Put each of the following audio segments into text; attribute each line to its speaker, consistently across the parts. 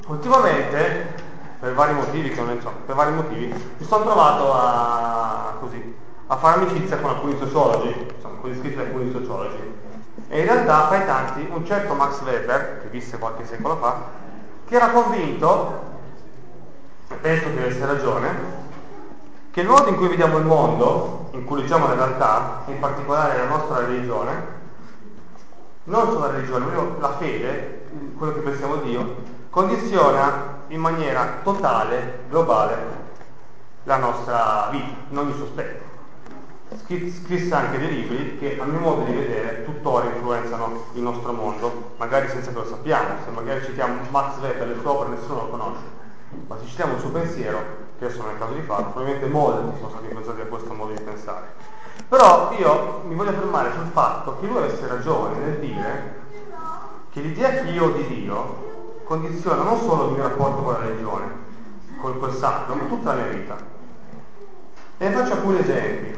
Speaker 1: Ultimamente, per vari motivi, che non ne so, per vari motivi, mi sono trovato a fare amicizia con alcuni sociologi, insomma, con gli iscritti di alcuni sociologi. E in realtà, fra i tanti, un certo Max Weber, che visse qualche secolo fa, che era convinto, e penso che avesse ragione, che il modo in cui vediamo il mondo, in cui leggiamo la realtà, in particolare la nostra religione, non solo la religione, ma la fede, quello che pensiamo Dio, condiziona in maniera totale, globale, la nostra vita, in ogni suo aspetto. Scrisse anche dei libri che, a mio modo di vedere, tuttora influenzano il nostro mondo, magari senza che lo sappiamo. Se magari citiamo Max Weber, le sue opere nessuno lo conosce, ma se citiamo il suo pensiero, che adesso non è il caso di farlo, probabilmente molti sono stati influenzati da questo modo di pensare. Però io mi voglio fermare sul fatto che lui avesse ragione nel dire che l'idea che io ho di Dio condiziona non solo il mio rapporto con la religione, con quel sacro, ma tutta la mia vita. E ne faccio alcuni esempi.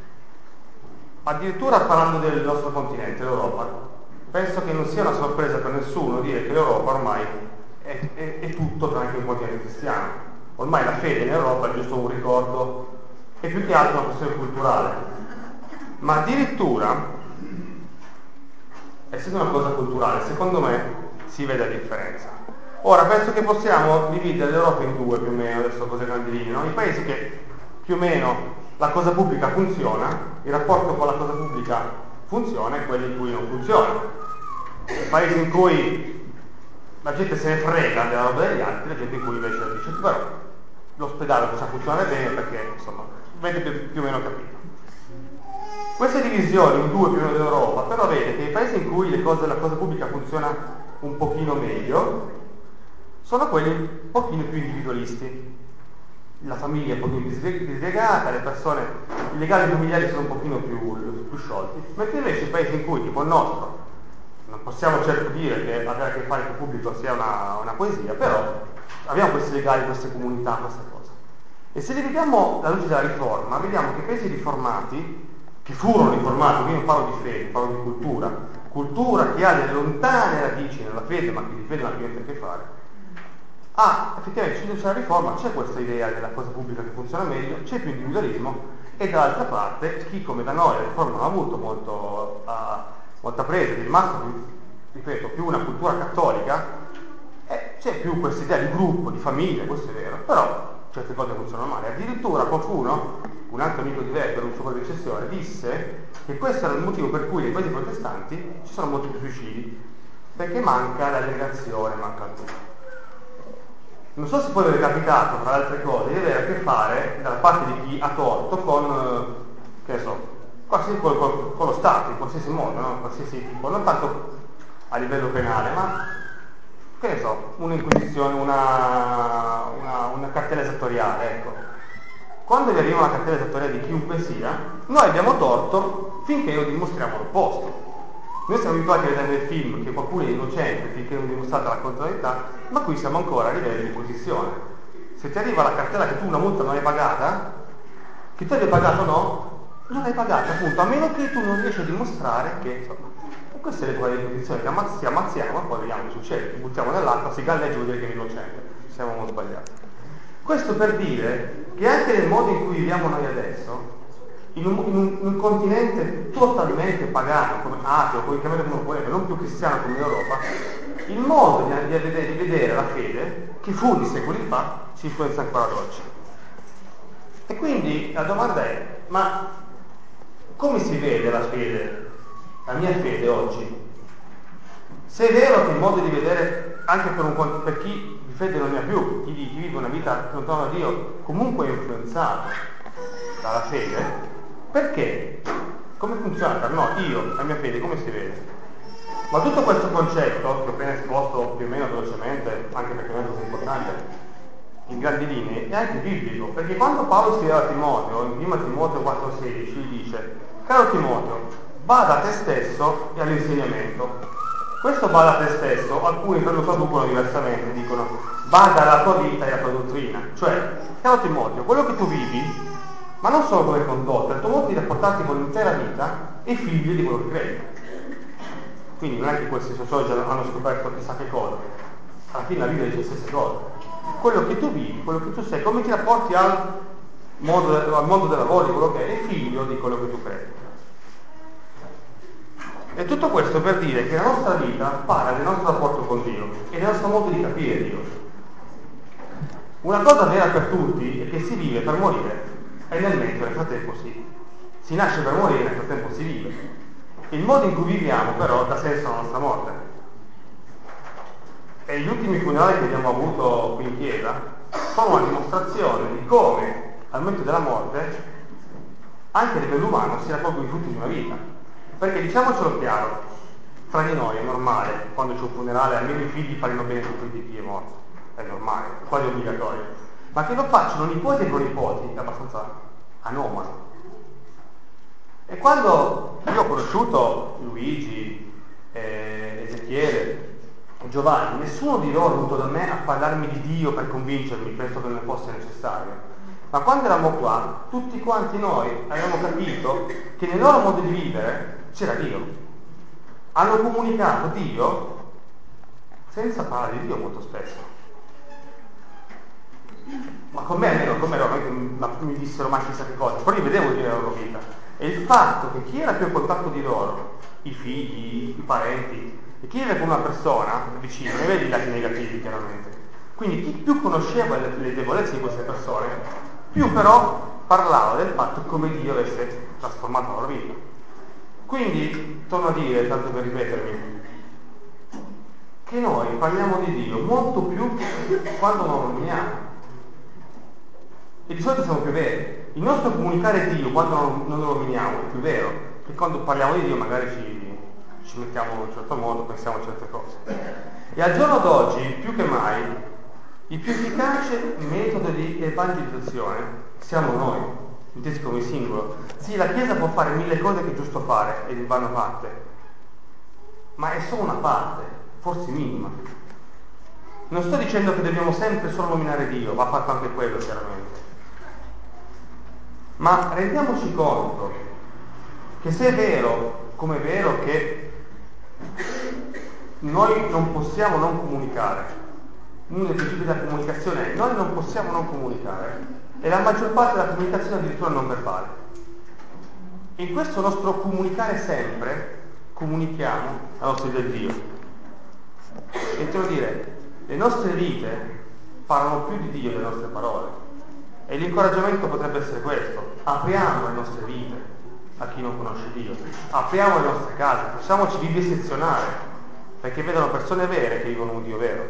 Speaker 1: Addirittura parlando del nostro continente, l'Europa, penso che non sia una sorpresa per nessuno dire che l'Europa ormai è tutto tranne un continente cristiano. Ormai la fede in Europa è giusto un ricordo, è più che altro una questione culturale. Ma addirittura, essendo una cosa culturale, secondo me si vede la differenza. Ora, penso che possiamo dividere l'Europa in due più o meno, adesso cose grandi linee, no? I paesi che più o meno la cosa pubblica funziona, il rapporto con la cosa pubblica funziona e quelli in cui non funziona. I paesi in cui la gente se ne frega della roba degli altri, la gente in cui invece dice però l'ospedale possiamo funzionare bene perché insomma avete più o meno capito. Queste divisioni in due più o meno dell'Europa, però vede che i paesi in cui la cosa pubblica funziona un pochino meglio sono quelli un pochino più individualisti. La famiglia è un pochino più disgregata, le persone, i legami familiari sono un pochino più sciolti, mentre invece i paesi in cui, tipo il nostro, non possiamo certo dire che avere a che fare con il pubblico sia una poesia, però abbiamo questi legami, queste comunità, queste cose. E se li vediamo alla luce della riforma, vediamo che i paesi riformati, che furono riformati, quindi non parlo di fede, parlo di cultura che ha delle lontane radici nella fede, ma che di fede non ha niente a che fare, effettivamente c'è la riforma, c'è questa idea della cosa pubblica che funziona meglio, c'è più individualismo e dall'altra parte chi come da noi la riforma non ha avuto molta presa, è rimasta ripeto, più una cultura cattolica, c'è più questa idea di gruppo, di famiglia, questo è vero, però certe cose funzionano male. Addirittura qualcuno, un altro amico di Weber, un suo predecessore, disse che questo era il motivo per cui nei paesi protestanti ci sono molti più suicidi, perché manca l'aggregazione, manca il gruppo. Non so se poi vi è capitato, tra le altre cose, di avere a che fare, dalla parte di chi ha torto, con, che ne so, con lo Stato, in qualsiasi modo, no? Qualsiasi tipo, non tanto a livello penale, ma, che ne so, un'inquisizione, una cartella esattoriale, ecco. Quando vi arriva una cartella esattoriale di chiunque sia, noi abbiamo torto finché non dimostriamo l'opposto. Noi siamo abituati a vedere nel film che qualcuno è innocente finché non è dimostrata la contrarietà, ma qui siamo ancora a livello di inquisizione. Se ti arriva la cartella che tu una multa non hai pagata, che tu abbia pagato o no, non l'hai pagata appunto, a meno che tu non riesci a dimostrare che, insomma, e queste sono le cose di inquisizione, che ammazziamo e poi vediamo che succede, ti buttiamo nell'acqua, si galleggia e vuol dire che è innocente, siamo molto sbagliati. Questo per dire che anche nel modo in cui viviamo noi adesso, in un continente totalmente pagano, come ateo, come chiamate come volete, non più cristiano come l'Europa, il modo di vedere la fede, che fu di secoli fa, ci influenza ancora ad oggi. E quindi la domanda è, ma come si vede la fede, la mia fede oggi? Se è vero che il modo di vedere, anche per chi di fede non ne ha più, chi vive una vita lontana da Dio, comunque è influenzato dalla fede, perché? Come funziona per noi? Io, la mia fede, come si vede? Ma tutto questo concetto, che ho appena esposto più o meno velocemente, anche perché non è così importante, in grandi linee, è anche biblico, perché quando Paolo scrive a Timoteo, in 1 Timoteo 4,16, gli dice: caro Timoteo, bada a te stesso e all'insegnamento. Questo bada a te stesso, alcuni lo traducono diversamente, dicono bada alla tua vita e alla tua dottrina. Cioè, caro Timoteo, quello che tu vivi, ma non solo come condotta, il tuo modo di rapportarti con l'intera vita è figlio di quello che credi. Quindi non è che questi sociologi hanno scoperto chissà che cosa. alla fine la Bibbia dice le stesse cose. Quello che tu vivi, quello che tu sei, come ti rapporti al mondo del lavoro, di quello che è figlio di quello che tu credi. E tutto questo per dire che la nostra vita parla del nostro rapporto con Dio e del nostro modo di capire Dio. Una cosa vera per tutti è che si vive per morire e nel frattempo si nasce per morire e nel frattempo si vive. Il modo in cui viviamo però dà senso alla nostra morte. E gli ultimi funerali che abbiamo avuto qui in chiesa sono una dimostrazione di come al momento della morte anche a livello umano si raccolgono i frutti di una vita. Perché diciamocelo chiaro, tra di noi è normale, quando c'è un funerale, almeno i figli fanno bene con di chi è morto, è normale, è quasi obbligatorio. Ma che lo facciano nipoti e pronipoti è abbastanza anomalo. E quando io ho conosciuto Luigi, Ezechiele, Giovanni, nessuno di loro è venuto da me a parlarmi di Dio per convincermi, penso che non fosse necessario. Ma quando eravamo qua, tutti quanti noi abbiamo capito che nel loro modo di vivere c'era Dio. Hanno comunicato Dio senza parlare di Dio molto spesso. Ma con me almeno, con me non è che mi dissero mai chissà che cosa, però io vedevo Dio nella loro vita. E il fatto che chi era più in contatto di loro, i figli, i parenti, e chi era con una persona vicino, ne vedi i lati negativi chiaramente. Quindi chi più conosceva le debolezze di queste persone, più però parlava del fatto come Dio avesse trasformato la loro vita. Quindi, torno a dire, tanto per ripetermi, che noi parliamo di Dio molto più quando non lo nominiamo. E di solito siamo più veri. Il nostro comunicare Dio quando non lo nominiamo è più vero, che quando parliamo di Dio magari ci mettiamo in un certo modo, pensiamo a certe cose. E al giorno d'oggi, più che mai, il più efficace metodo di evangelizzazione siamo noi, intesi come singolo. Sì, la Chiesa può fare 1000 cose che è giusto fare e vanno fatte, ma è solo una parte, forse minima. Non sto dicendo che dobbiamo sempre solo nominare Dio, va fatto anche quello chiaramente. Ma rendiamoci conto che se è vero, come è vero che noi non possiamo non comunicare, uno dei principi della comunicazione è noi non possiamo non comunicare, e la maggior parte della comunicazione addirittura non verbale. In questo nostro comunicare sempre, comunichiamo la nostra idea di Dio. E intendo dire, le nostre vite parlano più di Dio delle nostre parole. E l'incoraggiamento potrebbe essere questo: apriamo le nostre vite a chi non conosce Dio, apriamo le nostre case, facciamoci vivisezionare, perché vedono persone vere che vivono un Dio vero.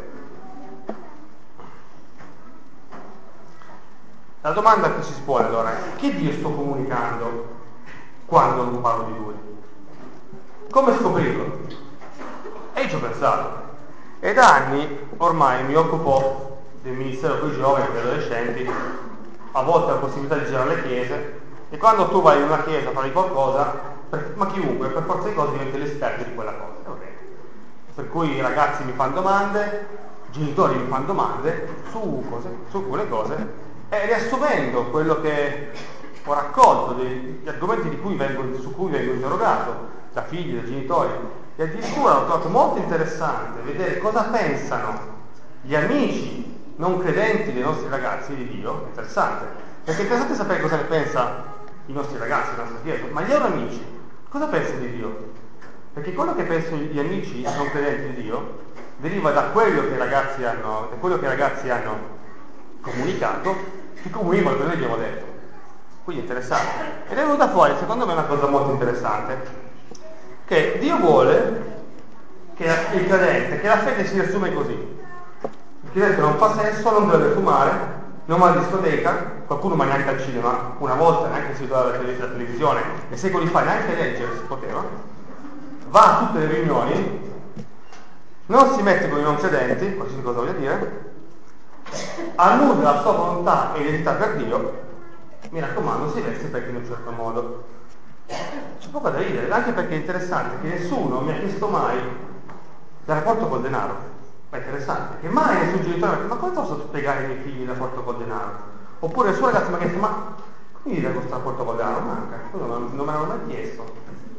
Speaker 1: La domanda che si si pone allora è: che Dio sto comunicando quando non parlo di Lui? Come scoprirlo? E io ci ho pensato. E da anni ormai mi occupo del ministero con i giovani, con gli adolescenti, a volte ho la possibilità di girare le chiese, e quando tu vai in una chiesa a fare qualcosa, ma chiunque, per forza di cose diventa l'esperto di quella cosa. Va bene. Per cui i ragazzi mi fanno domande, i genitori mi fanno domande su quelle cose, e riassumendo quello che ho raccolto, degli argomenti su cui vengo interrogato, da figli, da genitori, e addirittura ho trovato molto interessante vedere cosa pensano gli amici non credenti dei nostri ragazzi di Dio. Interessante, perché è interessante sapere cosa ne pensa i nostri ragazzi, la nostra chiesa, ma gli loro amici cosa pensano di Dio? Perché quello che pensano gli amici non credenti di Dio deriva da quello che i ragazzi hanno comunicato, che comunica quello che noi abbiamo detto. Quindi è interessante. Ed è venuta fuori, secondo me, una cosa molto interessante, che Dio vuole che il credente, che la fede si riassume così: il credente non fa sesso, non deve fumare, non va alla discoteca, qualcuno ma neanche al cinema, una volta neanche si vedeva la televisione, e secoli fa neanche leggere si poteva, va a tutte le riunioni, non si mette con i non credenti, qualsiasi cosa voglia dire, annulla la sua volontà e identità per Dio, mi raccomando, si veste perché in un certo modo. C'è poco da ridere, anche perché è interessante che nessuno mi ha chiesto mai del rapporto col denaro. Ma è interessante che mai nessun genitore mi ha detto: ma come posso spiegare ai miei figli il rapporto col denaro? Oppure nessun ragazzo mi ha chiesto: ma come dire questo rapporto col denaro? Manca, quello non me l'hanno mai chiesto.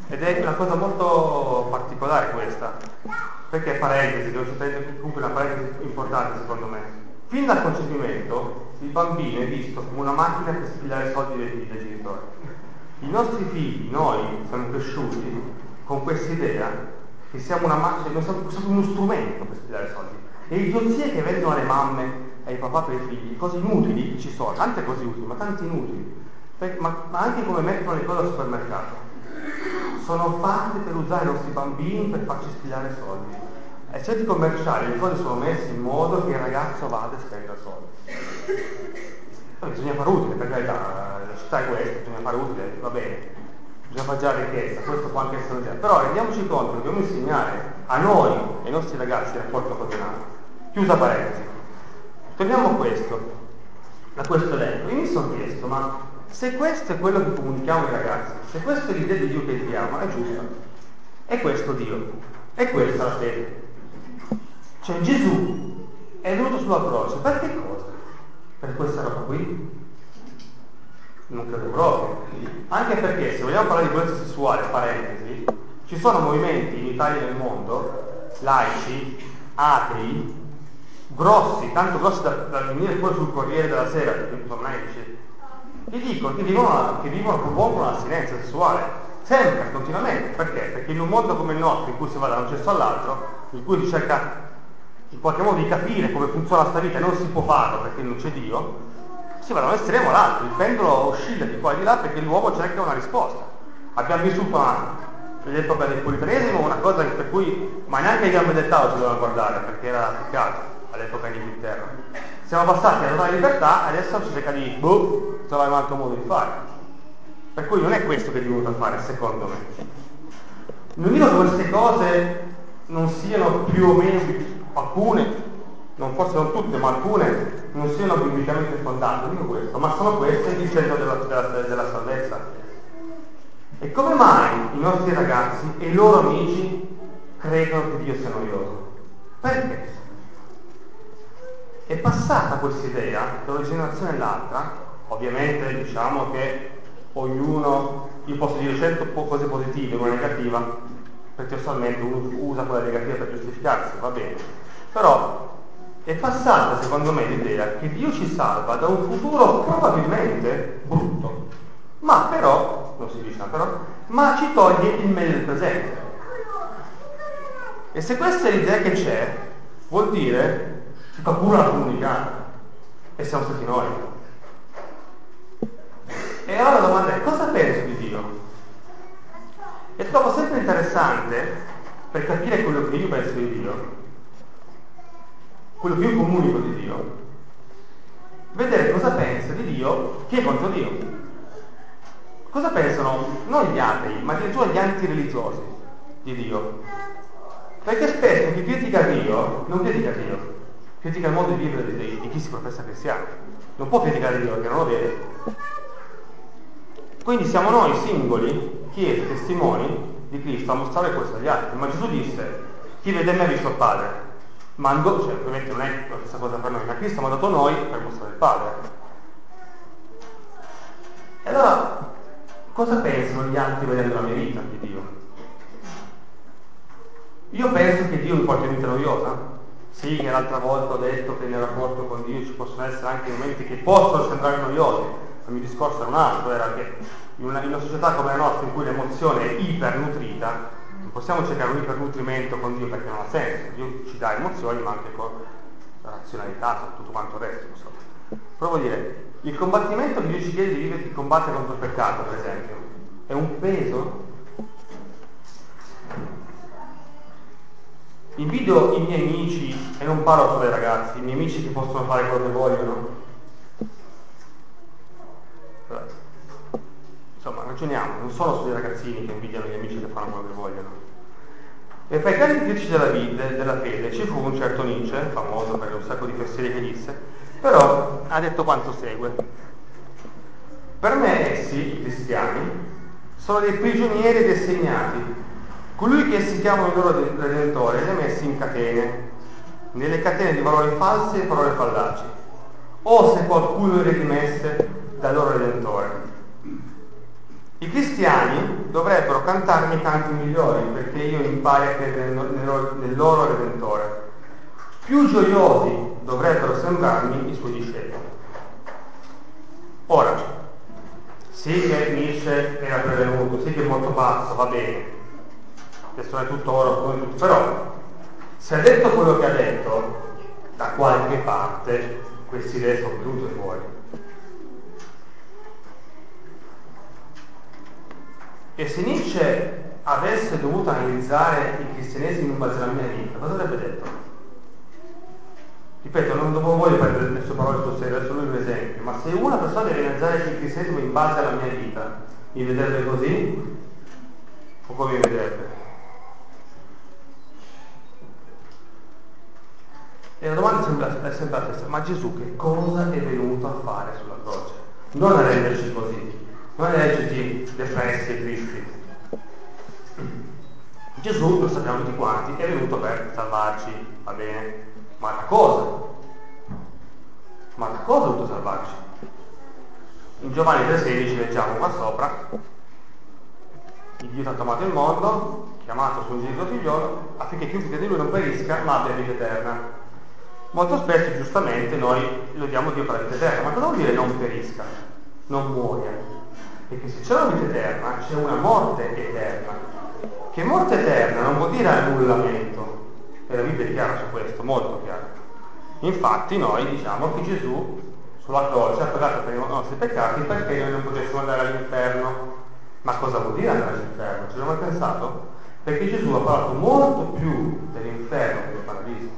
Speaker 1: Ed è una cosa molto particolare questa, perché parentesi, devo sapere comunque una parentesi importante secondo me. Fin dal concepimento il bambino è visto come una macchina per spigliare soldi dai genitori. I nostri figli, noi siamo cresciuti con questa idea che siamo una macchina, noi siamo uno strumento per spigliare soldi. E idiozie che vendono alle mamme, ai papà per i figli, cose inutili ci sono, tante cose utili, ma tante inutili. Ma anche come mettono le cose al supermercato. Sono fatte per usare i nostri bambini per farci spigliare soldi. Ai centri commerciali le cose sono messe in modo che il ragazzo vada e spenda soldi. Poi bisogna fare utile, per carità, la città è questa, bisogna fare utile, va bene, bisogna fare già ricchezza, questo può anche essere un genere. Però rendiamoci conto che dobbiamo insegnare a noi e ai nostri ragazzi il rapporto con denaro. Chiusa parentesi. Torniamo a questo elenco. Io mi sono chiesto, ma se questo è quello che comunichiamo ai ragazzi, se questa è l'idea di Dio che diamo, è giusta. È questo Dio, è questa la fede. Cioè Gesù è venuto sulla croce, per che cosa? Per questa roba qui? Non credo proprio. Anche perché se vogliamo parlare di violenza sessuale, parentesi, ci sono movimenti in Italia e nel mondo, laici, atei, grossi, tanto grossi da venire poi sul Corriere della Sera, perché sono medici, che dicono, che propongono l'astinenza sessuale, sempre, continuamente. Perché? Perché in un mondo come il nostro, in cui si va da un cesso all'altro, in cui si cerca in qualche modo di capire come funziona sta vita e non si può farlo perché non c'è Dio, si va da un estremo all'altro, il pendolo oscilla di qua e di là perché l'uomo cerca una risposta. Abbiamo vissuto nell'epoca del puritanesimo una cosa per cui, ma neanche i gambe del tavolo si dovevano guardare perché era peccato all'epoca in Inghilterra. Siamo passati alla totale libertà e adesso si cerca di trovare un altro modo di fare. Per cui non è questo che è venuto a fare, secondo me. Non dico che queste cose non siano più o meno, alcune, forse non tutte, ma alcune non siano biblicamente fondate, non dico questo, ma sono queste il centro della salvezza. E come mai i nostri ragazzi e i loro amici credono che Dio sia noioso? Perché? È passata questa idea da una generazione all'altra, ovviamente diciamo che ognuno, io posso dire 100 cose positive e una negativa, perché usualmente uno usa quella negativa per giustificarsi, va bene. Però è passata secondo me l'idea che Dio ci salva da un futuro probabilmente brutto, ma però, non si dice però, ma ci toglie il meglio del presente. E se questa è l'idea che c'è, vuol dire che qualcuno l'ha comunicata e siamo stati noi. E allora la domanda è: cosa penso di Dio? E trovo sempre interessante, per capire quello che io penso di Dio, quello che io comunico di Dio, vedere cosa pensa di Dio chi è contro Dio. Cosa pensano non gli atei, ma addirittura gli antireligiosi di Dio? Perché spesso chi critica Dio non critica Dio, critica il modo di vivere di chi si professa cristiano. Non può criticare Dio perché non lo vede. Quindi siamo noi singoli, chiese, testimoni di Cristo a mostrare questo agli altri. Ma Gesù disse: chi vede me ha visto il Padre. Cioè ovviamente non è la stessa cosa per noi, ma Cristo ha mandato noi per mostrare il Padre. E allora cosa pensano gli altri vedendo la mia vita di Dio? Io penso che Dio mi porti una vita noiosa. Sì, che l'altra volta ho detto che nel rapporto con Dio ci possono essere anche momenti che possono sembrare noiosi. Il mio discorso era un altro, era che in una società come la nostra, in cui l'emozione è ipernutrita, non possiamo cercare un ipernutrimento con Dio perché non ha senso. Dio ci dà emozioni, ma anche con razionalità, tutto quanto il resto, insomma. Però vuol dire, il combattimento che Dio ci chiede di vivere, di combattere contro il peccato, per esempio, è un peso. Invidio i miei amici, e non parlo solo ai ragazzi, i miei amici che possono fare quello che vogliono. Insomma, ragioniamo, non sono solo i ragazzini che invidiano gli amici che fanno quello che vogliono. E fra i grandi critici della vita, della fede, ci fu un certo Nietzsche, famoso per un sacco di pensieri che disse, però ha detto quanto segue. Per me essi, i cristiani, sono dei prigionieri ed assegnati. Colui che essi chiamano il loro redentore li ha messi in catene, nelle catene di valori falsi e parole fallaci. O se qualcuno li redimesse dal loro redentore. I cristiani dovrebbero cantarmi canti migliori perché io impari a credere nel loro Redentore. Più gioiosi dovrebbero sembrarmi i suoi discepoli. Ora, sì che Nietzsche era prevenuto, sì che è molto pazzo, va bene, adesso è tutto oro, però se ha detto quello che ha detto, da qualche parte queste idee sono venute fuori. E se Nietzsche avesse dovuto analizzare il cristianesimo in base alla mia vita, cosa avrebbe detto? Ripeto, non voglio prendere le sue parole sul serio, è solo un esempio, ma se una persona deve analizzare il cristianesimo in base alla mia vita, mi vedrebbe così o come mi vedrebbe? E la domanda è sempre la stessa, ma Gesù che cosa è venuto a fare sulla croce? Non a renderci così, non a renderci depressi e tristi. Gesù, lo sappiamo tutti quanti, è venuto per salvarci, va bene? Ma da cosa? Ma da cosa è venuto a salvarci? In Giovanni 3,16 leggiamo qua sopra: il Dio ha amato il mondo, chiamato suo unigenito figliolo, affinché chiunque di lui non perisca, ma abbia vita eterna. Molto spesso, giustamente, noi lodiamo Dio per la vita eterna, ma cosa vuol dire non perisca? Non muoia. Perché se c'è una vita eterna, c'è una morte eterna. Che morte eterna non vuol dire annullamento. E la Bibbia è chiara su questo, molto chiara. Infatti noi diciamo che Gesù sulla croce ha pagato per i nostri peccati perché noi non potessimo andare all'inferno. Ma cosa vuol dire andare all'inferno? Ci abbiamo mai pensato? Perché Gesù ha parlato molto più dell'inferno che del paradiso.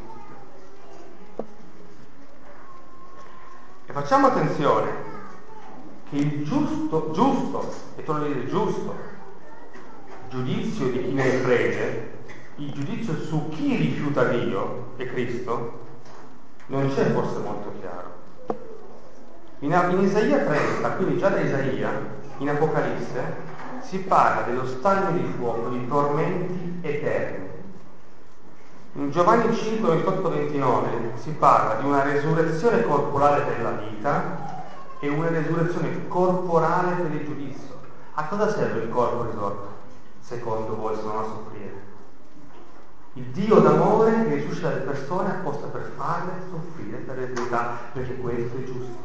Speaker 1: E facciamo attenzione che il giusto, e torno a dire giusto, giudizio di chi ne è prede, il giudizio su chi rifiuta Dio e Cristo, non c'è forse molto chiaro. In Isaia 30, quindi già da Isaia, in Apocalisse, si parla dello stagno di fuoco, di tormenti eterni. In Giovanni 5, 28, 29 si parla di una resurrezione corporale per la vita e una resurrezione corporale per il giudizio. A cosa serve il corpo risorto, secondo voi, se non a soffrire? Il Dio d'amore che risuscita le persone apposta per farle soffrire per l'eternità, perché questo è giusto.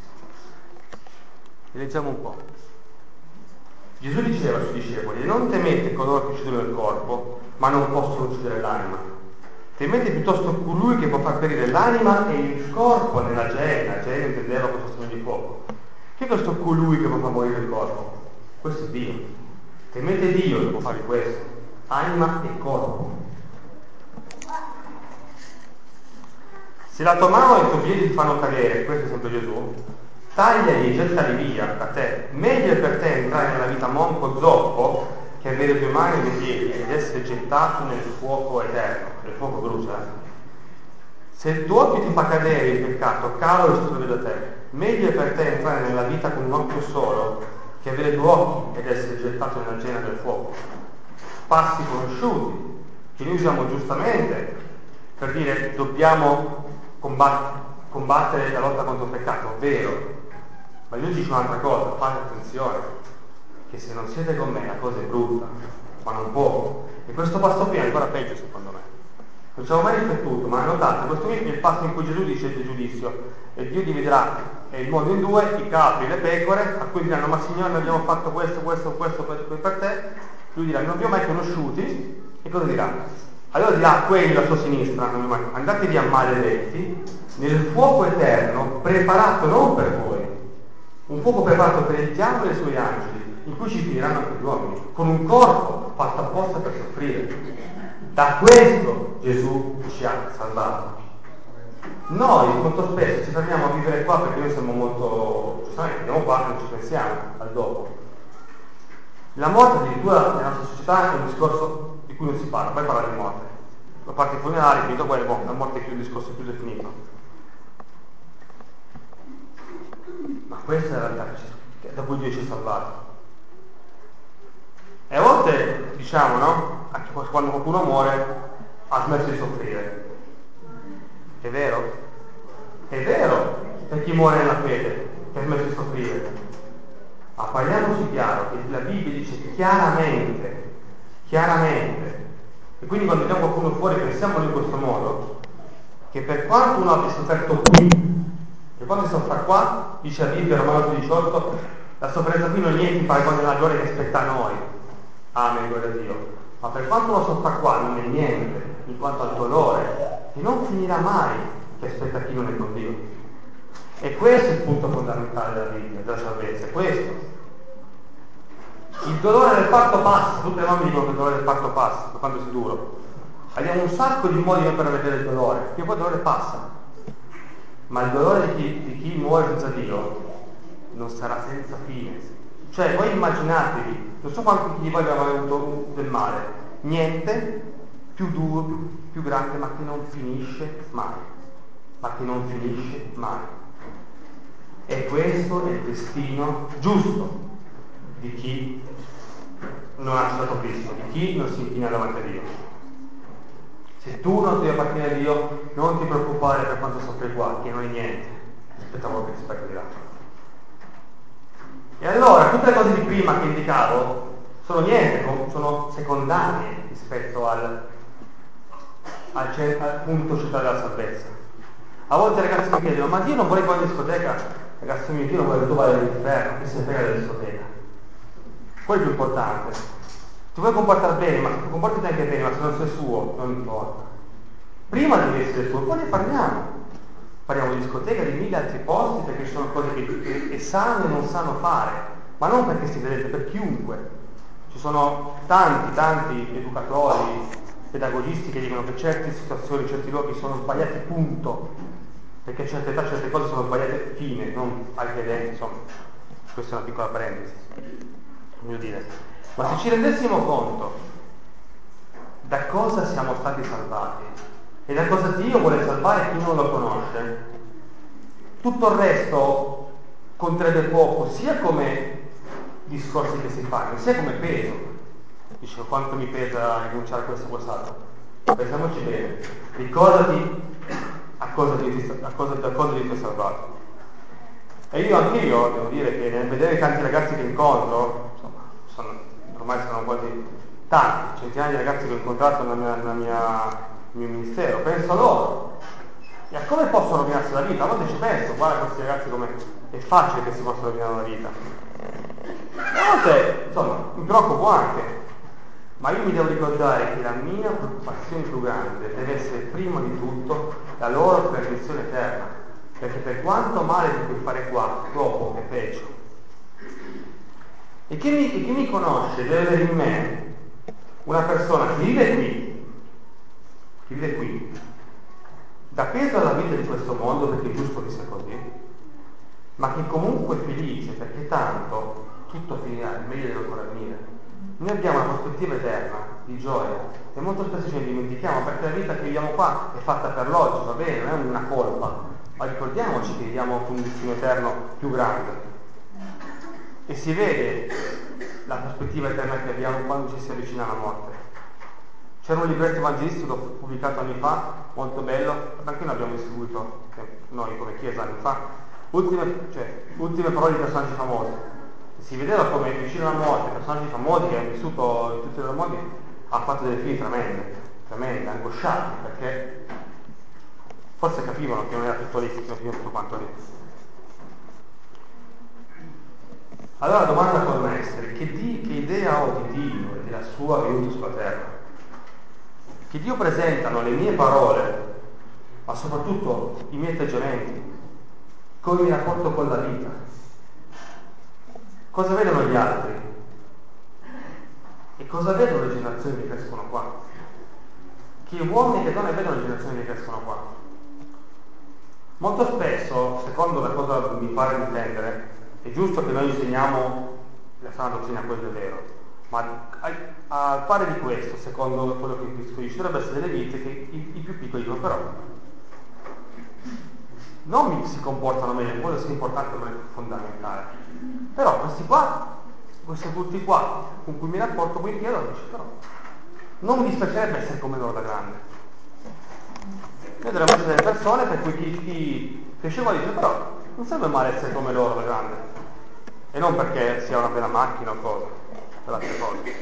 Speaker 1: E leggiamo un po'. Gesù diceva ai suoi discepoli: non temete coloro che uccidono il corpo, ma non possono uccidere l'anima. Temete piuttosto colui che può far perire l'anima e il corpo nella genna. Genna intendeva questo stagno di fuoco. Chi è questo colui che può far morire il corpo? Questo è Dio. Temete Dio che può fare questo, anima e corpo. Se la tua mano e i tuoi piedi ti fanno cadere, questo è sempre Gesù, tagliali e gettali via da te. Meglio è per te entrare nella vita monco zoppo che avere due mani e due piedi ed essere gettato nel fuoco eterno. Il fuoco brucia. Se il tuo occhio ti fa cadere in peccato, cavolo e si da te. Meglio è per te entrare nella vita con un occhio solo che avere due occhi ed essere gettato nella genna del fuoco. Passi conosciuti che noi usiamo giustamente per dire dobbiamo combattere la lotta contro il peccato, vero, ma Dio dice un'altra cosa: fate attenzione che se non siete con me la cosa è brutta, ma non può. E questo passo qui è ancora peggio, secondo me. Non ci avevo mai riflettuto, ma notate, questo qui è il passo in cui Gesù dice il giudizio, e Dio dividerà il mondo in due, i capri e le pecore, a cui diranno: ma Signore, noi abbiamo fatto questo per te. Lui dirà: non abbiamo mai conosciuti. E cosa dirà? Allora dirà quelli alla sua sinistra: andate via maledetti nel fuoco eterno preparato non per voi, un fuoco preparato per il diavolo e i suoi angeli, in cui ci finiranno anche gli uomini, con un corpo fatto apposta per soffrire. Da questo Gesù ci ha salvato. Noi molto spesso ci fermiamo a vivere qua perché noi siamo molto, giustamente, andiamo qua e non ci pensiamo al dopo. La morte addirittura nella nostra società è un discorso di cui non si parla, poi parla di morte. A parte i funerali, finito quello, la morte è più un discorso più definito. Ma questa è la realtà da cui Dio ci ha salvato. E a volte diciamo, no? Anche quando qualcuno muore ha smesso di soffrire. È vero? È vero per chi muore nella fede, che ha smesso di soffrire. Ma parliamoci chiaro, che la Bibbia dice chiaramente, e quindi quando vediamo qualcuno fuori pensiamolo in questo modo, che per quanto uno abbia sofferto qui, per quanto si soffra qua, dice la Bibbia, Romano 18, la sofferenza qui non è niente in paragone alla gloria che aspetta a noi. Amen, gloria a Dio. Ma per quanto uno soffra qua non è niente, in quanto al dolore, che non finirà mai, che aspetta chi non è con Dio. E questo è il punto fondamentale della Bibbia, della salvezza, è questo. Il dolore del parto passa, tutte le mamme dicono che il dolore del parto passa, per quanto sia duro. Abbiamo un sacco di modi per vedere il dolore, che poi il dolore passa. Ma il dolore di chi muore senza Dio non sarà senza fine. Cioè, voi immaginatevi, non so quanti di voi avevano avuto del male, niente più duro, più grande, ma che non finisce mai. E questo è il destino giusto di chi non ha accettato Cristo, di chi non si inchina davanti a Dio. Se tu non ti appartieni a Dio, non ti preoccupare per quanto soffri qua, che non è niente rispetto a quello che ti aspetta di là. E allora, tutte le cose di prima che indicavo sono niente, sono secondarie rispetto al punto centrale della salvezza. A volte i ragazzi mi chiedono, ma Dio non vuole che vada in discoteca? Ragazzi mio, Dio non vuole che tu vada all'inferno, che se ne frega della discoteca. Quello è più importante. Ti vuoi comportare bene, ma comportati anche bene, ma se non sei suo, non importa. Prima devi essere suo, poi ne parliamo. Parliamo di discoteca, di mille altri posti, perché ci sono cose che sanno e non sanno fare, ma non perché si vede, per chiunque. Ci sono tanti educatori, pedagogisti che dicono che certe situazioni, certi luoghi sono sbagliati, punto. Perché a certe età certe cose sono sbagliate, fine, non ai credenti, insomma. Questa è una piccola parentesi. Voglio dire. Ma se ci rendessimo conto da cosa siamo stati salvati e da cosa Dio vuole salvare chi non lo conosce, tutto il resto conterebbe poco, sia come discorsi che si fanno, sia come peso. Dice, quanto mi pesa rinunciare a questo o quest'altro. Pensiamoci bene, ricordati da cosa Dio ti ha salvato. E anche io devo dire che nel vedere tanti ragazzi che incontro, insomma, ormai sono quasi tanti, centinaia di ragazzi che ho incontrato nel mio ministero, penso a loro e a come possono rovinarsi la vita. A volte ci penso, guarda questi ragazzi come è facile che si possa rovinare la vita. E a volte, insomma, mi preoccupo anche, ma io mi devo ricordare che la mia preoccupazione più grande deve essere prima di tutto la loro perdizione eterna, perché per quanto male ti puoi fare qua, dopo è peggio. E chi mi conosce deve avere in me una persona che vive qui, dà peso alla vita di questo mondo perché è giusto che sia così, ma che comunque è felice perché tanto tutto finirà, è meglio di ancora venire. Noi abbiamo una prospettiva eterna di gioia e molto spesso ce ne dimentichiamo perché la vita che viviamo qua è fatta per l'oggi, va bene, non è una colpa, ma ricordiamoci che viviamo con un destino eterno più grande. E si vede la prospettiva eterna che abbiamo quando ci si avvicina alla morte. C'era un libretto evangelistico pubblicato anni fa, molto bello, anche noi abbiamo distribuito, noi come Chiesa anni fa, ultime parole di personaggi famosi. Si vedeva come vicino alla morte, personaggi famosi che hanno vissuto in tutti i loro modi, hanno fatto delle fini tremende, angoscianti, perché forse capivano che non era tutto lì, che non finiva tutto quanto lì. Allora la domanda torna a essere, che idea ho di Dio e della sua venuta sulla terra? Che Dio presentano le mie parole, ma soprattutto i miei atteggiamenti, come mi rapporto con la vita. Cosa vedono gli altri? E cosa vedono le generazioni che crescono qua? Che uomini e che donne vedono le generazioni che crescono qua? Molto spesso, secondo la cosa mi pare di intendere, è giusto che noi insegniamo la sana dottrina, quello è vero, ma al pari di questo, secondo quello che Cristo dice, dovrebbe essere delle vite che i più piccoli dicono, però non si comportano meglio, quello sia importante, ma è fondamentale. Però questi adulti qua, con cui mi rapporto, poi chiedo, dice, però non mi dispiacerebbe essere come loro da grande. Noi dovremmo essere delle persone per cui chi cresce qua dice, però non sarebbe male essere come loro da grande. e non perché sia una bella macchina o cosa, per altre cose.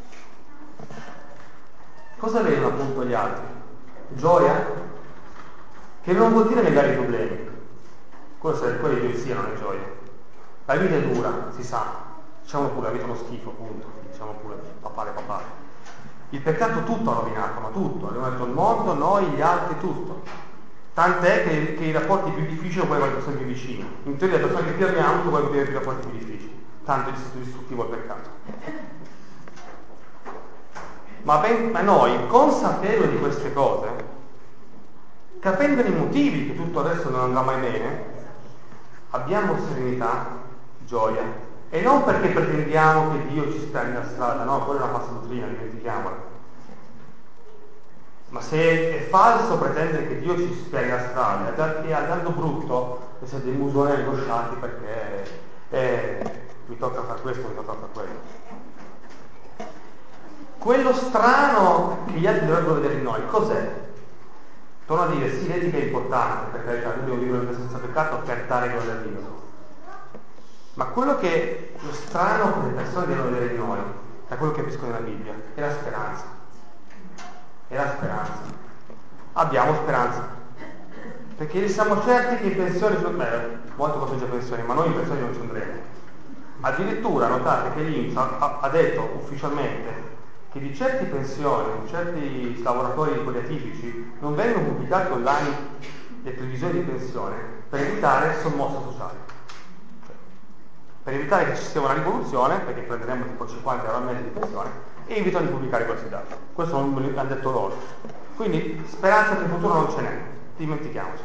Speaker 1: Cosa vedono appunto gli altri? Gioia? Che non vuol dire negare i problemi. Quello di sia non è gioia. La vita è dura, si sa. Diciamo pure, la vita è uno schifo, appunto. Diciamo pure, papale. Il peccato tutto ha rovinato, ma tutto. Ha rovinato il mondo, noi, gli altri, tutto. Tant'è che i rapporti più difficili sono quelli con le persone più vicine. In teoria le persone che più amiamo sono quelle che hanno i rapporti più difficili. Tanto è stato distruttivo il peccato. Ma noi, consapevoli di queste cose, capendo i motivi che tutto adesso non andrà mai bene, abbiamo serenità, gioia, e non perché pretendiamo che Dio ci spiani la strada, no, quella è una falsa dottrina, dimentichiamola. Ma se è falso pretendere che Dio ci spiani la strada, è altrettanto brutto essere dei musoni angosciati perché mi tocca fare questo, mi tocca fare quello. Quello strano che gli altri dovrebbero vedere in noi, cos'è? Torno a dire, sì, l'etica è importante, per carità, noi dobbiamo vivere senza peccato per dare gloria a Dio. Ma quello che lo strano che le persone devono vedere in noi, da quello che capiscono nella Bibbia, è la speranza. È la speranza. Abbiamo speranza. Perché siamo certi che in pensione, molto possono già pensioni, ma noi in pensione non ci andremo. Addirittura notate che l'INPS ha detto ufficialmente che di certi pensioni, certi lavoratori di quelli atipici non vengono pubblicati online le previsioni di pensione per evitare sommosse sociali. Cioè, per evitare che ci sia una rivoluzione, perché prenderemo tipo 50 euro al mese di pensione, e evitano di pubblicare questi dati. Questo non me l'hanno detto loro. Quindi speranza per il futuro non ce n'è, dimentichiamoci.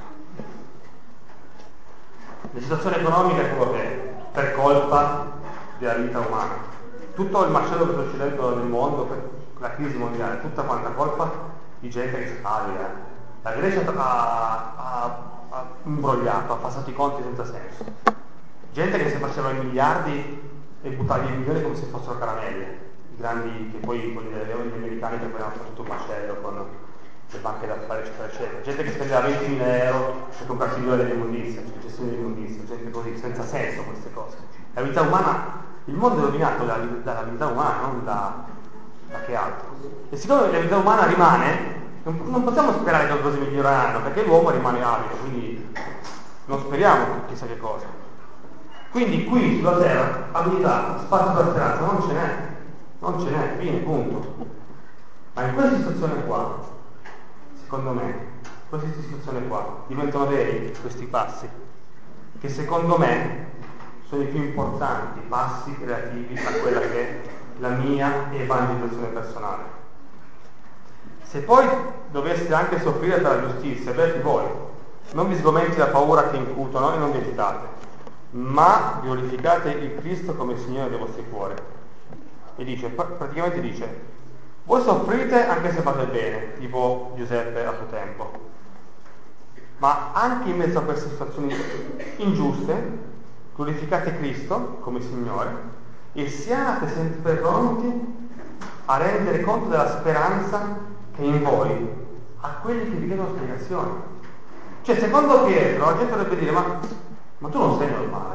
Speaker 1: La situazione economica è quello che è, per colpa della vita umana. Tutto il macello che sta succedendo nel mondo, per la crisi mondiale, tutta quanta colpa di gente che si paglia. La Grecia ha imbrogliato, ha passato i conti senza senso. Gente che si faceva i miliardi e buttava i milioni come se fossero caramelle. I grandi, che poi quelli degli americani che poi hanno fatto tutto il macello con le banche d'affari, eccetera, eccetera. Gente che spendeva 20.000 euro per comprarsi via dell'immondizia, cioè gestione dell'immondizia, gente così, senza senso queste cose. La vita umana, il mondo è rovinato dalla vita umana, non da che altro. E siccome la vita umana rimane, non possiamo sperare che le cose miglioreranno, perché l'uomo rimane avido, quindi non speriamo chissà che cosa. Quindi qui sulla terra, abilità, spazio per speranza, non ce n'è, fine, punto. Ma in questa situazione qua, secondo me, questa situazione qua, diventano veri questi passi, che secondo me sono i più importanti passi relativi a quella che è la mia evangelizzazione personale. Se poi doveste anche soffrire per la giustizia, beati voi, non vi sgomenti la paura che incutono e non vi agitate, ma glorificate il Cristo come Signore dei vostri cuori. E dice, praticamente dice, voi soffrite anche se fate il bene, tipo Giuseppe a suo tempo, ma anche in mezzo a queste situazioni ingiuste, glorificate Cristo come Signore e siate sempre pronti a rendere conto della speranza che è in voi a quelli che vi chiedono spiegazioni. Cioè, secondo Pietro, la gente dovrebbe dire, ma tu non sei normale,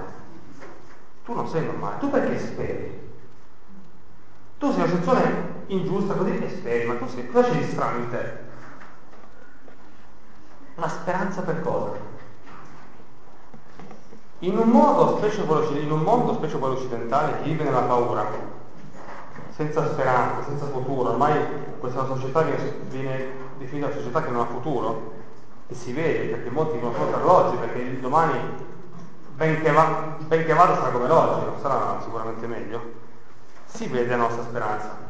Speaker 1: tu perché speri? Tu sei in una situazione ingiusta così e speri, ma cosa c'è di strano in te? La speranza per cosa? In un mondo, specie quello occidentale, che vive nella paura, senza speranza, senza futuro, ormai questa società viene definita una società che non ha futuro, e si vede perché molti vivono solo per l'oggi, perché il domani, ben che vada, sarà come l'oggi, non sarà sicuramente meglio. Si vede la nostra speranza.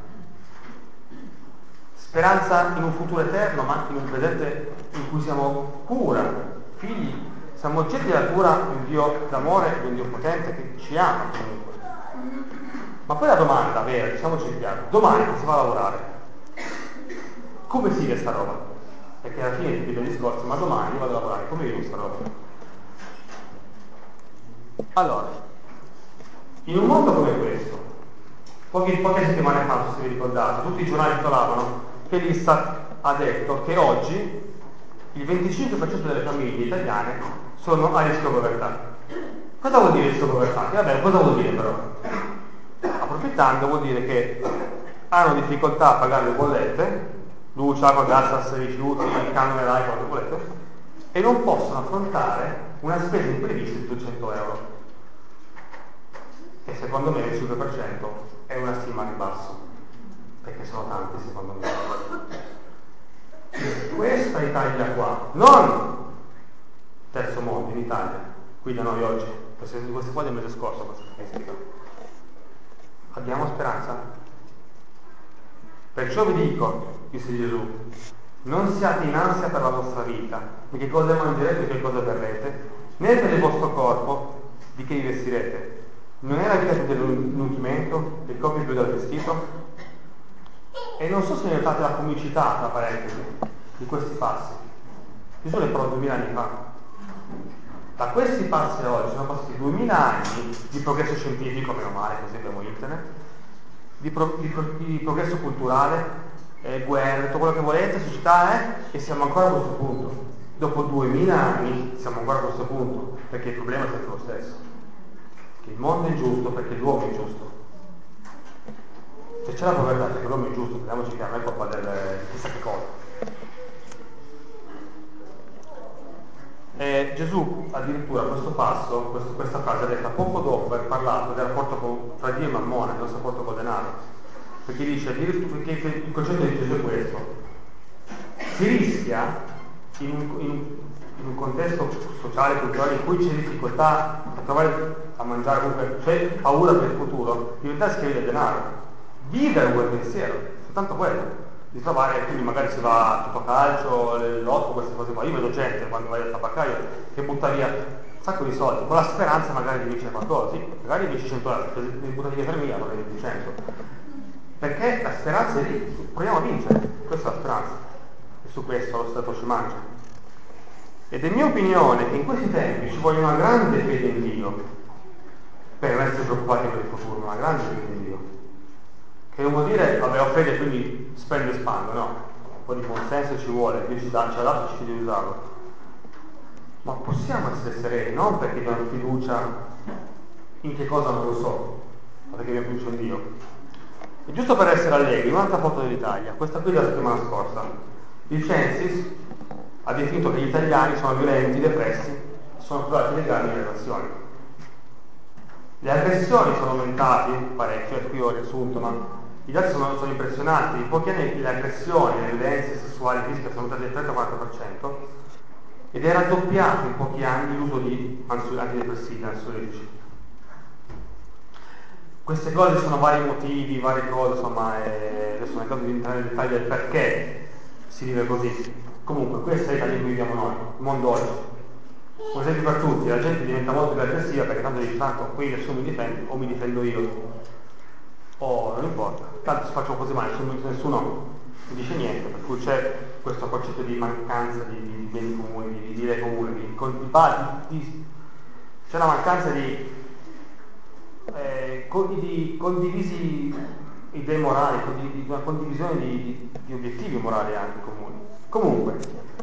Speaker 1: Speranza in un futuro eterno, ma anche in un presente in cui siamo cura, figli, siamo oggetti della cura di un Dio d'amore, di un Dio potente che ci ama comunque. Ma poi la domanda vera, diciamoci chiaro, domani che si va a lavorare, come si vive sta roba? Perché alla fine ti vedo gli discorsi, ma domani io vado a lavorare, come vivo sta roba? Allora, in un mondo come questo, poche settimane fa, se vi ricordate, tutti i giornali titolavano che l'Istat ha detto che oggi il 25% delle famiglie italiane sono a rischio povertà. Cosa vuol dire Gesù povertà? Vabbè, cosa vuol dire però? Approfittando vuol dire che hanno difficoltà a pagare le bollette, luce, acqua, gas, rifiuti, canone dell'acqua, le bollette, e non possono affrontare una spesa imprevista di 200 euro. E secondo me il 5% è una stima di basso, perché sono tanti secondo me. Questa Italia qua, non terzo mondo, in Italia, qui da noi oggi, questi qua del mese scorso, questa statistica. Abbiamo speranza? Perciò vi dico, disse Gesù, non siate in ansia per la vostra vita, di che cosa mangerete e che cosa berrete, né per il vostro corpo, di che vi vestirete. Non è la vita più dell'inutrimento, il corpo più del vestito? E non so se notate la comicità, tra parentesi, di questi passi. Gesù ne parlò 2000 anni fa. Da questi passi a oggi sono passati 2000 anni di progresso scientifico, meno male, così abbiamo internet, di progresso culturale, guerre, tutto quello che volete, società, e siamo ancora a questo punto. Dopo 2000 anni siamo ancora a questo punto, perché il problema è sempre lo stesso. Che il mondo è ingiusto perché l'uomo è ingiusto. Se c'è la povertà perché l'uomo è ingiusto, teniamoci che non è colpa del chissà che cosa. Gesù addirittura questo passo, questa frase è detta poco dopo aver parlato del rapporto tra Dio e Mammona, del nostro rapporto col denaro, perché dice, perché il concetto di Gesù è questo: si rischia in un contesto sociale, culturale in cui c'è difficoltà a trovare a mangiare, comunque c'è paura per il futuro, diventare schiavi del denaro, vivere quel pensiero, soltanto quello. Di trovare, quindi magari si va a tutto calcio, l'otto, queste cose qua. Io vedo gente quando vai al tabaccaio che butta via un sacco di soldi, con la speranza magari di vincere qualcosa, sì, magari vinci 100 euro, ne buttati via 3.000, non ne 100. Perché la speranza è lì, proviamo a vincere, questa è la speranza. E su questo lo Stato ci mangia. Ed è mia opinione che in questi tempi ci voglia una grande fede in Dio per non essere preoccupati per il futuro, una grande fede in Dio. Che non vuol dire, vabbè, ho fede quindi spendo e spando, no. Un po' di buonsenso ci vuole, Dio ci ha dato, ci chiede di usarlo. Ma possiamo essere sereni, non perché abbiamo fiducia in che cosa non lo so, ma perché abbiamo fiducia in Dio. E giusto per essere allegri, un'altra foto dell'Italia, questa qui della settimana scorsa. Il Censis ha definito che gli italiani sono violenti, depressi, sono trovati legali nelle relazioni. Le aggressioni sono aumentate parecchio, qui ho riassunto, ma i dati sono impressionanti. In pochi anni le aggressioni, le violenze sessuali e fisiche sono aumentate del 30-40% ed è raddoppiato in pochi anni l'uso di antidepressivi, ansiolitici. Queste cose sono vari motivi, varie cose, insomma, adesso non è caso di entrare nel dettaglio del perché si vive così. Comunque, questa è l'Italia in cui viviamo noi, il mondo oggi. Un esempio per tutti, la gente diventa molto più aggressiva perché tanto dice, tanto qui nessuno mi difende o mi difendo io. O non importa, tanto se faccio così male, nessuno mi dice niente, per cui c'è questo concetto di mancanza di beni comuni, di idee comuni, c'è una mancanza di condivisi idee morali, di una condivisione di obiettivi morali anche comuni. Comunque,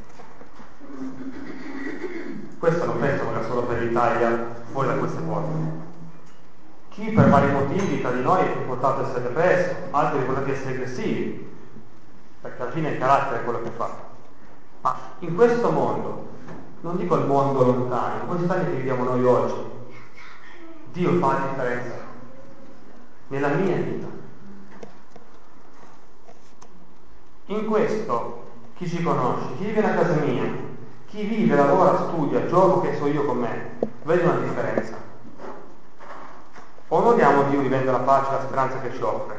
Speaker 1: questo non penso che solo per l'Italia fuori da queste porte. Chi per vari motivi tra di noi è portato a essere depresso, altri è portato a essere aggressivi, perché alla fine il carattere è quello che fa. Ma in questo mondo, non dico il mondo lontano, in questi anni che viviamo noi oggi, Dio fa la differenza nella mia vita. In questo, chi ci conosce, chi vive a casa mia, chi vive, lavora, studia, gioco che so io con me, vede una differenza. Onoriamo Dio vivendo la pace e la speranza che ci offre.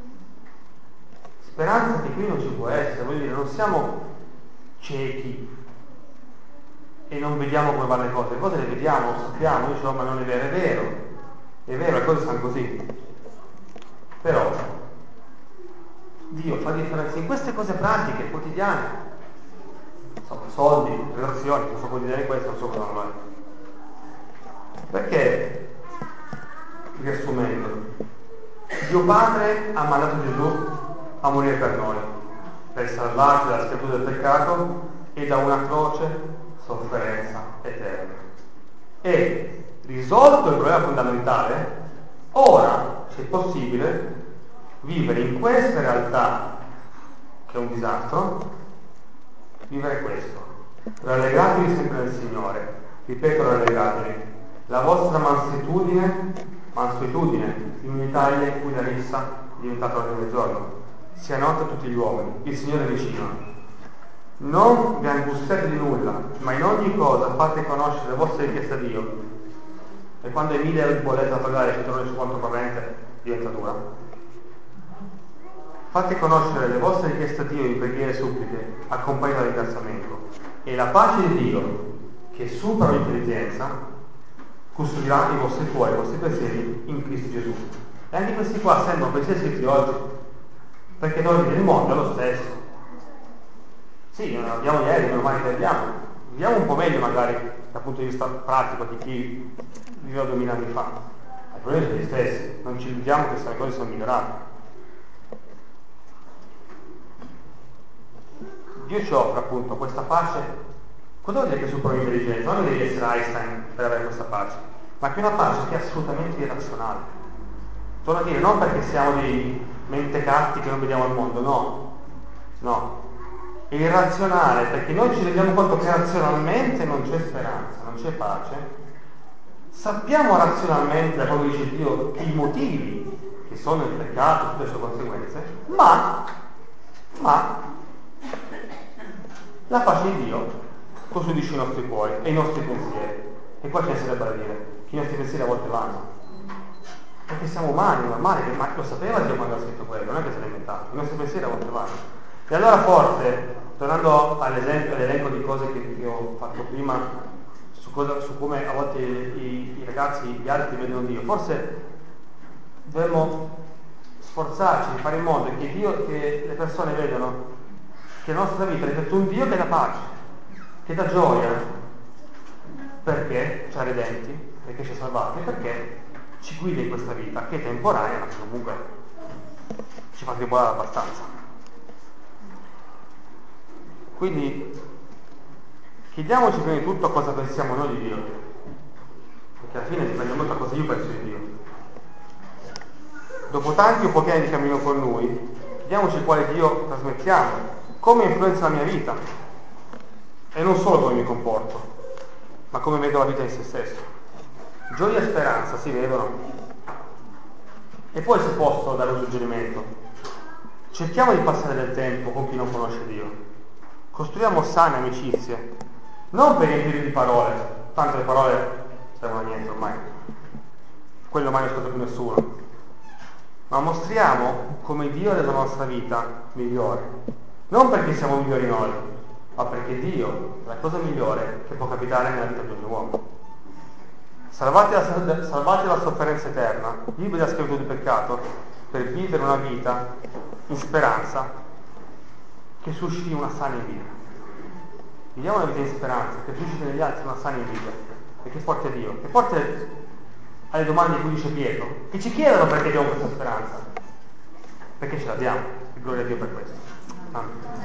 Speaker 1: Speranza che qui non ci può essere, vuol dire, non siamo ciechi e non vediamo come vanno le cose le vediamo, lo sappiamo, io dicevo, ma non è vero, le cose stanno così. Però Dio fa differenza in queste cose pratiche, quotidiane, insomma, soldi, relazioni, non so quotidiane questo, non so cosa non è. Perché, riassumendo, Dio Padre ha mandato Gesù a morire per noi, per salvarci dalla schiavitù del peccato e da una croce sofferenza eterna. E risolto il problema fondamentale, ora, se è possibile, vivere in questa realtà, che è un disastro, vivere questo. Rallegratevi sempre nel Signore. Ripeto, rallegratevi. La vostra mansuetudine, in un'Italia in cui la rissa è diventata ordine del giorno, sia nota a tutti gli uomini. Il Signore è vicino. Non vi angustiate di nulla, ma in ogni cosa fate conoscere le vostre richieste a Dio. E quando hai 1000 euro di bolletta da pagare, 100 euro sul conto corrente, diventa dura. Fate conoscere le vostre richieste a Dio in preghiere e suppliche, accompagnate dal ringraziamento. E la pace di Dio, che supera l'intelligenza, custodirà i vostri cuori, i vostri pensieri in Cristo Gesù. E anche questi qua sembrano pensieri scritti oggi, perché noi nel mondo è lo stesso. Sì, non abbiamo ieri, domani che abbiamo. Viviamo un po' meglio magari dal punto di vista pratico di chi viveva 2000 anni fa. Ma i problemi sono gli stessi, non ci illudiamo che queste cose sono migliorate. Dio ci offre appunto questa pace. Cosa vuol dire che supera l'intelligenza? Non devi essere Einstein per avere questa pace, ma che è una pace che è assolutamente irrazionale. Torno a dire, non perché siamo dei mentecatti che non vediamo il mondo, no. È irrazionale perché noi ci rendiamo conto che razionalmente non c'è speranza, non c'è pace. Sappiamo razionalmente, da quando dice Dio, i motivi che sono il peccato, tutte le sue conseguenze, ma la pace di Dio custodisce i nostri cuori e i nostri pensieri. E qua ce ne sarebbe da dire, che i nostri pensieri a volte vanno. Perché siamo umani, normali, ma lo sapeva Dio quando ha scritto quello, non è che se l'ha inventato, i nostri pensieri a volte vanno. E allora forse, tornando all'elenco di cose che ho fatto prima, su come a volte i ragazzi, gli altri vedono Dio, forse dovremmo sforzarci di fare in modo che le persone vedano che la nostra vita riflette un Dio che dà pace, che dà gioia, perché ci ha redenti, perché ci ha salvati, perché ci guida in questa vita, che è temporanea, ma che comunque ci fa tribolare abbastanza. Quindi chiediamoci prima di tutto cosa pensiamo noi di Dio, perché alla fine dipende molto da cosa io penso di Dio. Dopo tanti o pochi anni di cammino con Lui, chiediamoci quale Dio trasmettiamo, come influenza la mia vita, e non solo come mi comporto, ma come vedo la vita in se stesso. Gioia e speranza si vedono. E poi, se posso dare un suggerimento, cerchiamo di passare del tempo con chi non conosce Dio. Costruiamo sane amicizie, non per riempire di parole, tanto le parole servono a niente ormai, quello ormai non ascolta più nessuno, ma mostriamo come Dio ha reso la nostra vita migliore, non perché siamo migliori noi, ma perché Dio è la cosa migliore che può capitare nella vita di ogni uomo. Salvati dalla sofferenza eterna, liberi dalla schiavitù del peccato, per vivere una vita in speranza che susciti una sana invidia. Viviamo una vita in speranza, che susciti negli altri una sana invidia e che porti a Dio, che porti alle domande di cui dice Pietro, che ci chiedono perché abbiamo questa speranza, perché ce l'abbiamo, e gloria a Dio per questo. Amen.